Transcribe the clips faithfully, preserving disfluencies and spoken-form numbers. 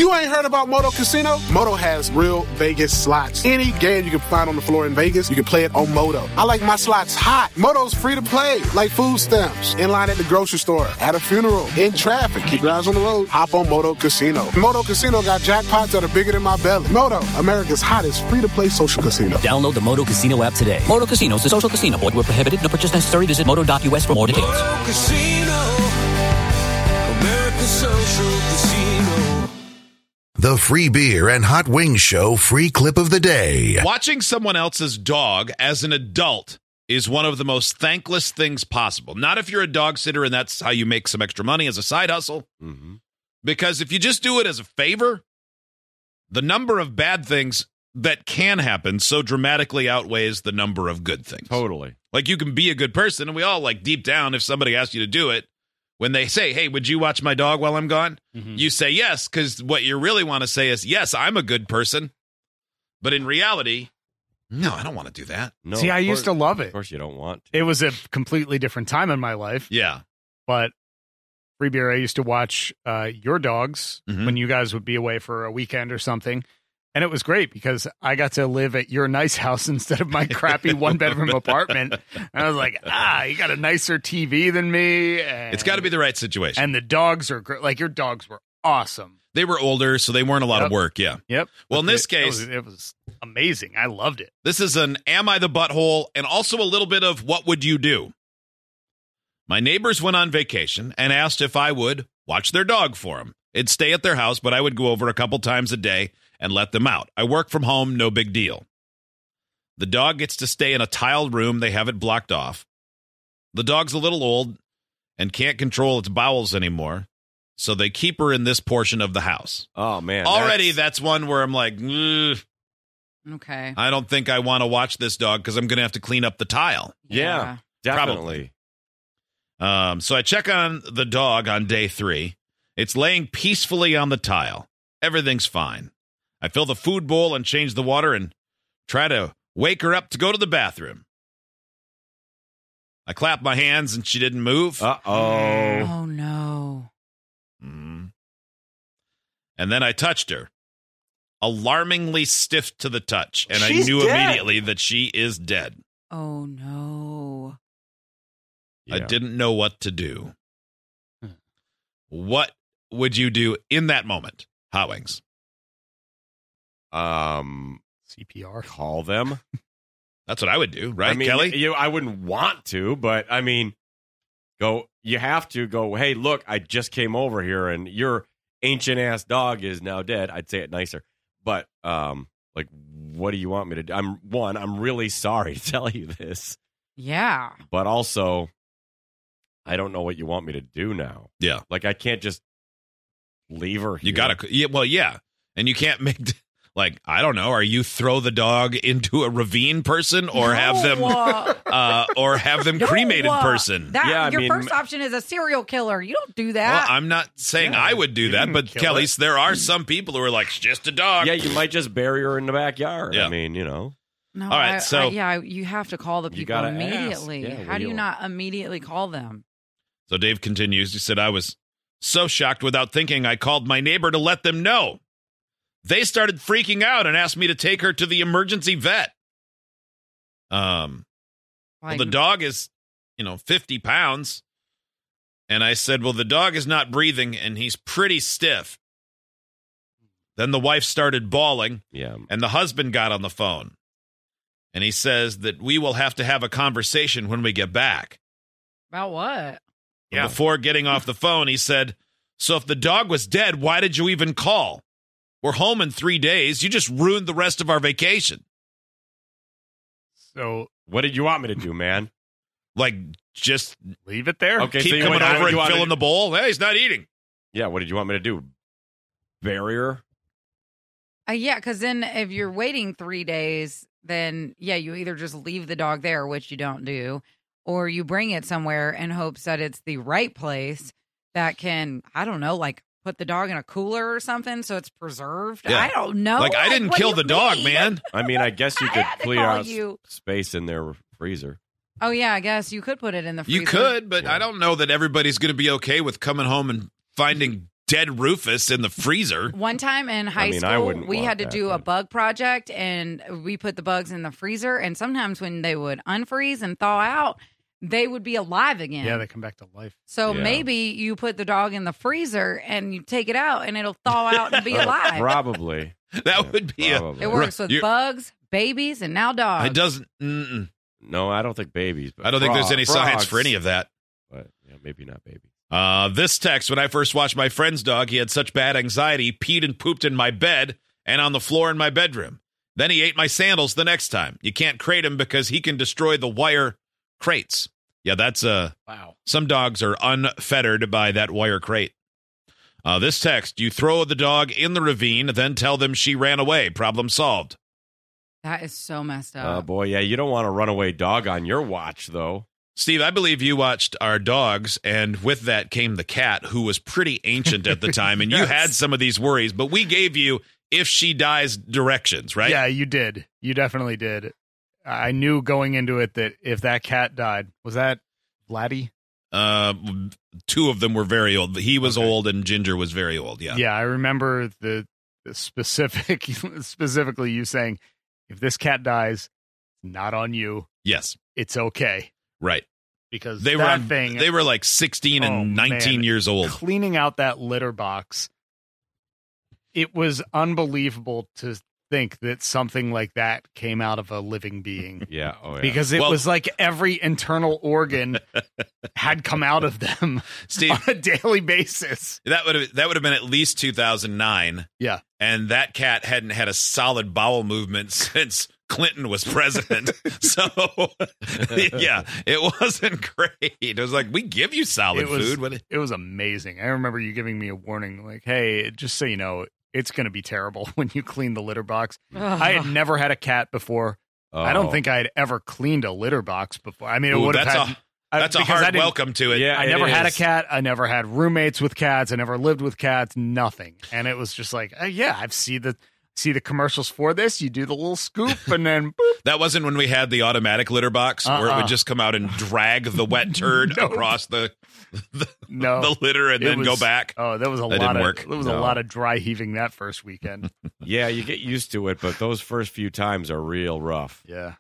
You ain't heard about Moto Casino? Moto has real Vegas slots. Any game you can find on the floor in Vegas, you can play it on Moto. I like my slots hot. Moto's free to play, like food stamps. In line at the grocery store, at a funeral, in traffic. Keep your eyes on the road. Hop on Moto Casino. Moto Casino got jackpots that are bigger than my belly. Moto, America's hottest free-to-play social casino. Download the Moto Casino app today. Moto Casino is a social casino. Void where prohibited. No purchase necessary. Visit moto dot U S for more details. Moto Casino, America's social casino. The Free Beer and Hot Wings Show free clip of the day. Watching someone else's dog as an adult is one of the most thankless things possible. Not if you're a dog sitter and that's how you make some extra money as a side hustle. Mm-hmm. Because if you just do it as a favor, the number of bad things that can happen so dramatically outweighs the number of good things. Totally. Like, you can be a good person, and we all, like, deep down, if somebody asks you to do it, when they say, hey, would you watch my dog while I'm gone? Mm-hmm. You say yes, because what you really want to say is, yes, I'm a good person. But in reality, no, I don't want to do that. No, See, I course, used to love it. Of course you don't want to. It was a completely different time in my life. Yeah. But Free Beer, I used to watch uh, your dogs mm-hmm. when you guys would be away for a weekend or something. And it was great because I got to live at your nice house instead of my crappy one-bedroom apartment. And I was like, ah, you got a nicer T V than me. And, it's got to be the right situation. And the dogs are great. Like, your dogs were awesome. They were older, so they weren't a lot yep. of work, yeah. Yep. Well, in this it, case... It was, it was amazing. I loved it. This is an Am I the Butthole, and also a little bit of What Would You Do? My neighbors went on vacation and asked if I would watch their dog for them. It'd stay at their house, but I would go over a couple times a day and let them out. I work from home, no big deal. The dog gets to stay in a tiled room. They have it blocked off. The dog's a little old and can't control its bowels anymore, so they keep her in this portion of the house. Oh, man. Already, that's, that's one where I'm like, Ugh, okay. I don't think I want to watch this dog because I'm going to have to clean up the tile. Yeah, yeah. definitely. Um, so I check on the dog on day three. It's laying peacefully on the tile. Everything's fine. I fill the food bowl and change the water and try to wake her up to go to the bathroom. I clap my hands and she didn't move. Uh-oh. Oh, no. Mm. And then I touched her. Alarmingly stiff to the touch. And She's I knew dead. immediately that she is dead. Oh, no. I Yeah. didn't know what to do. What would you do in that moment, Hot Wings? Um, C P R. call them. That's what I would do, right, I mean, Kelly? You, I wouldn't want to, but I mean, go. You have to go. Hey, look, I just came over here, and your ancient ass dog is now dead. I'd say it nicer, but um, like, what do you want me to do? I'm one. I'm really sorry to tell you this, Yeah. but also, I don't know what you want me to do now. Yeah. Like, I can't just leave her here. You got to, yeah, well, yeah. And you can't make, like, I don't know, are you throw the dog into a ravine person or have them, No. uh, or have them No. cremated person? That, Yeah, I your mean- first option is a serial killer. You don't do Well, that. I'm not saying Yeah, I would do you that, can but kill Kelly, it. there are some people who are like, it's just a dog. Yeah, you might just bury her in the backyard. Yeah. I mean, you know. no, all right, I- so- I- yeah, you have to call the You people gotta ask. immediately. Yeah, How what do do you you not immediately call them? So Dave continues. He said, I was so shocked without thinking, I called my neighbor to let them know. They started freaking out and asked me to take her to the emergency vet. Um, well, Like, the dog is, you know, fifty pounds. And I said, well, the dog is not breathing and he's pretty stiff. Then the wife started bawling Yeah. and the husband got on the phone. And he says that we will have to have a conversation when we get back. about what? Yeah. Before getting off the phone, he said, so if the dog was dead, why did you even call? We're home in three days. You just ruined the rest of our vacation. So What did you want me to do, man? Like, just leave it there. Okay, keep so you coming want- over and you want me filling to- the bowl. Hey, he's not eating. Yeah, what did you want me to do? Bury her? Uh, yeah, because then if you're waiting three days, then yeah, you either just leave the dog there, which you don't do, or you bring it somewhere in hopes that it's the right place that can, I don't know, like put the dog in a cooler or something so it's preserved. Yeah. I don't know. Like, I didn't what do kill you the dog, mean? man. I mean, I guess you I could had to clear call out s- you. space in their freezer. Oh yeah, I guess you could put it in the freezer. You could, but I don't know that everybody's going to be okay with coming home and finding dead Rufus in the freezer. One time in high I mean, I school, wouldn't we want had to that, do a but- bug project, and we put the bugs in the freezer. And sometimes when they would unfreeze and thaw out, they would be alive again. Yeah, they come back to life. So Yeah. maybe you put the dog in the freezer and you take it out, and it'll thaw out and be alive. Probably. That Yeah, would be a. probably. It works with You're- bugs, babies, and now dogs. It doesn't. Mm-mm. No, I don't think babies. But I don't think there's frog- any science for frogs. any of that. But yeah, maybe not babies. Uh, this text, when I first watched my friend's dog, he had such bad anxiety, peed and pooped in my bed and on the floor in my bedroom. Then he ate my sandals the next time. You can't crate him because he can destroy the wire crates. Yeah, that's uh Wow. some dogs are unfettered by that wire crate. Uh, this text, you throw the dog in the ravine, then tell them she ran away. Problem solved. That is so messed Oh up. boy, yeah, you don't want a runaway dog on your watch, though. Steve, I believe you watched our dogs, and with that came the cat, who was pretty ancient at the time, and you Yes. had some of these worries, but we gave you if she dies directions, right? Yeah, you did. You definitely did. I knew going into it that if that cat died, was that Vladdy? Uh, two of them were very old. He was Okay. old, and Ginger was very old. Yeah. Yeah, I remember the, the specific, specifically you saying, if this cat dies, not on you. Yes. It's okay. Right. Because They were that on- thing, They were like sixteen Oh, and nineteen man. years old. cleaning out that litter box, it was unbelievable to think that something like that came out of a living being. Yeah. Oh yeah. Because it Well- was like every internal organ had come out of them Steve, on a daily basis. that would have that would have been at least two thousand nine, Yeah. and that cat hadn't had a solid bowel movement since Clinton was president. So, yeah, it wasn't great. It was like, we give you solid It was- food. What- It was amazing. I remember you giving me a warning like, hey, just so you know, it's going to be terrible when you clean the litter box. I had never had a cat before. I don't Oh. think I had ever cleaned a litter box before. I mean, it Ooh, would have that's had. a I- that's a because I hard didn't- welcome to it. Yeah. I it never had a is. cat. I never had roommates with cats. I never lived with cats. Nothing. And it was just like, uh, yeah, I've seen the see the commercials for this. You do the little scoop, and then boop. That wasn't when we had the automatic litter box where it Uh-uh. would just come out and drag the wet turd Nope. across the the, No. the litter and It then go was- back. Oh, there was a That lot didn't of work. there was a No. lot of dry heaving that first weekend. Yeah, you get used to it, but those first few times are real rough. Yeah.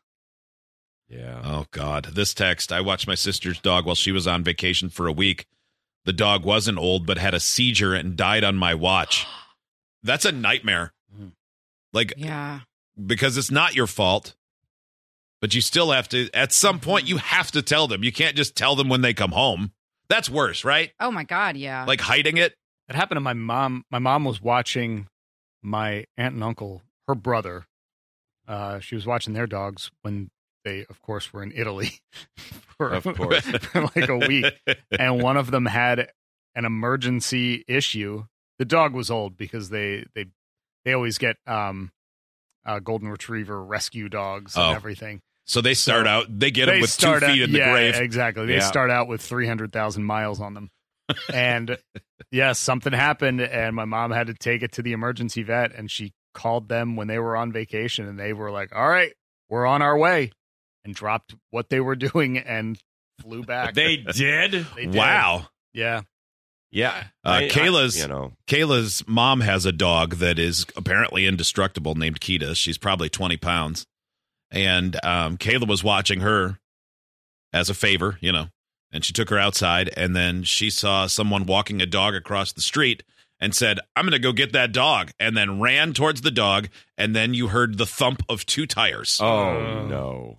Yeah. Oh, God. This text, I watched my sister's dog while she was on vacation for a week. The dog wasn't old, but had a seizure and died on my watch. That's a nightmare. Like, Yeah. because it's not your fault, but you still have to, at some point, you have to tell them. You can't just tell them when they come home. That's worse, right? Oh my God. Yeah. Like hiding it. It happened to my mom. My mom was watching my aunt and uncle, her brother. Uh, she was watching their dogs when they, of course, were in Italy for, Of course. for like a week. And one of them had an emergency issue. The dog was old because they they they always get um, uh, golden retriever rescue dogs and Oh. everything. So they start So out, they get them They with two start feet out- in the yeah, grave. Exactly. They Yeah. start out with three hundred thousand miles on them. And yes, something happened, and my mom had to take it to the emergency vet, and she called them when they were on vacation, and they were like, all right, we're on our way, and dropped what they were doing and flew back. They did? They did. Wow. Yeah. Yeah. Uh, I- I- Kayla's- you know, Kayla's mom has a dog that is apparently indestructible named Kita. She's probably twenty pounds. And um, Kayla was watching her as a favor, you know, and she took her outside, and then she saw someone walking a dog across the street and said, I'm going to go get that dog, and then ran towards the dog, and then you heard the thump of two tires. oh, no.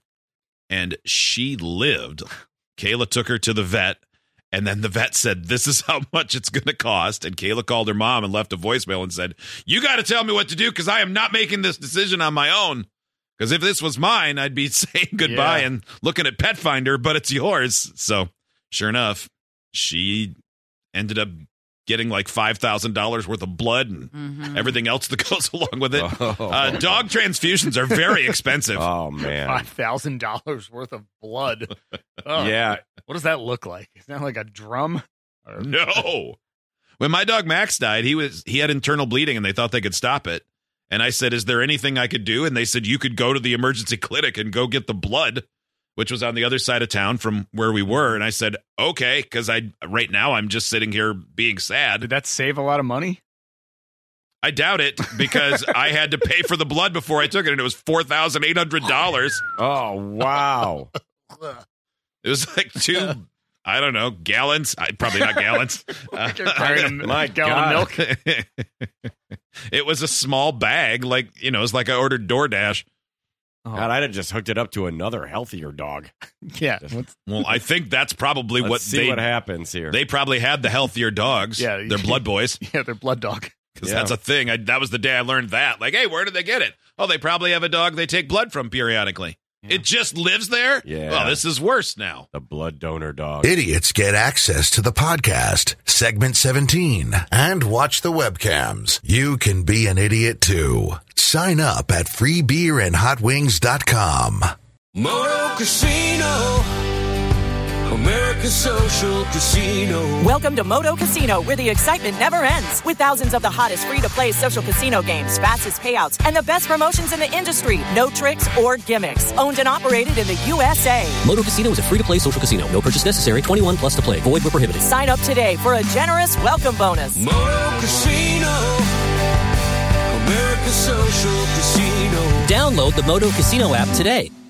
And she lived. Kayla took her to the vet, and then the vet said, this is how much it's going to cost. And Kayla called her mom and left a voicemail and said, you got to tell me what to do because I am not making this decision on my own. Because if this was mine, I'd be saying goodbye Yeah. and looking at Pet Finder, but it's yours. So sure enough, she ended up getting like five thousand dollars worth of blood and Mhm. everything else that goes along with it. Oh. Uh, dog transfusions are very expensive. Oh, man. five thousand dollars worth of blood. Oh, Yeah. What does that look like? Is that like a drum? Or- No. When my dog Max died, he was he had internal bleeding and they thought they could stop it. And I said, is there anything I could do? And they said, you could go to the emergency clinic and go get the blood. which was on the other side of town from where we were. And I said, okay, because I right now I'm just sitting here being sad. Did that save a lot of money? I doubt it, because I had to pay for the blood before I took it, and it was four thousand eight hundred dollars. Oh, wow. It was like two, I don't know, gallons. I, probably not gallons. Uh, My gallon of milk. It was a small bag, like, you know, it's like I ordered DoorDash. God, I'd have just hooked it up to another healthier dog. Yeah. Well, I think that's probably Let's what see they what happens here. They probably had the healthier dogs. Yeah, they're blood boys. Yeah, they're blood dog. Because Yeah. that's a thing. I, that was the day I learned that. Like, hey, where did they get it? Oh, they probably have a dog they take blood from periodically. It just lives there? Yeah. Well, this is worse now. The blood donor dog. Idiots get access to the podcast, segment seventeen, and watch the webcams. You can be an idiot too. Sign up at free beer and hot wings dot com. Moto Casino, America's social casino. Welcome to Moto Casino, where the excitement never ends. With thousands of the hottest free-to-play social casino games, fastest payouts, and the best promotions in the industry. No tricks or gimmicks. Owned and operated in the U S A. Moto Casino is a free-to-play social casino. No purchase necessary. twenty-one plus to play. Void where prohibited. Sign up today for a generous welcome bonus. Moto Casino, America's social casino. Download the Moto Casino app today.